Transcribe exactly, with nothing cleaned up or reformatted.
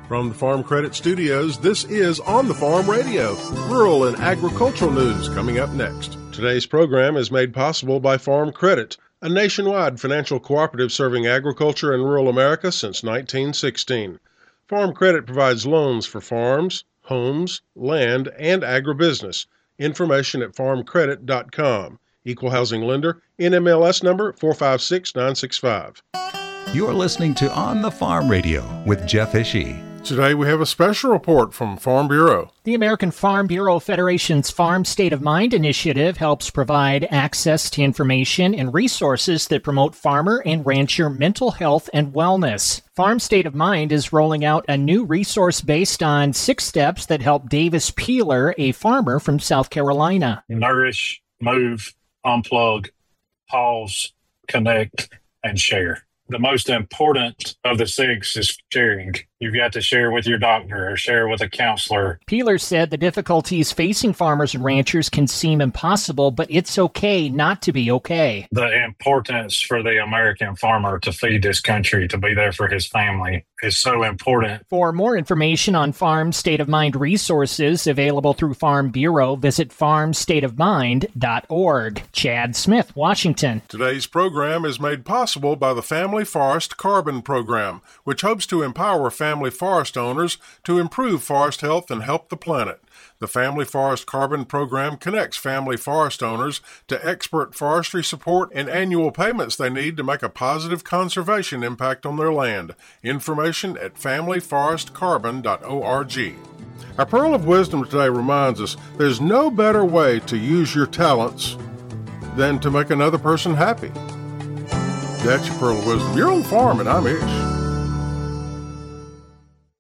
From the Farm Credit Studios, this is On the Farm Radio, rural and agricultural news coming up next. Today's program is made possible by Farm Credit, a nationwide financial cooperative serving agriculture and rural America since nineteen sixteen. Farm Credit provides loans for farms, homes, land, and agribusiness. Information at farm credit dot com. Equal housing lender, N M L S number four five six nine six five. You're listening to On the Farm Radio with Jeff Ishii. Today we have a special report from Farm Bureau. The American Farm Bureau Federation's Farm State of Mind initiative helps provide access to information and resources that promote farmer and rancher mental health and wellness. Farm State of Mind is rolling out a new resource based on six steps that help Davis Peeler, a farmer from South Carolina. Nourish, move, unplug, pause, connect, and share. The most important of the six is sharing. You've got to share with your doctor or share with a counselor. Peeler said the difficulties facing farmers and ranchers can seem impossible, but it's okay not to be okay. The importance for the American farmer to feed this country, to be there for his family, is so important. For more information on Farm State of Mind resources available through Farm Bureau, visit farm state of mind dot org. Chad Smith, Washington. Today's program is made possible by the Family Forest Carbon Program, which hopes to empower family forest owners to improve forest health and help the planet. The Family Forest Carbon Program connects family forest owners to expert forestry support and annual payments they need to make a positive conservation impact on their land. Information at family forest carbon dot org. Our Pearl of Wisdom today reminds us there's no better way to use your talents than to make another person happy. That's your Pearl of Wisdom. You're on the farm, and I'm Ish.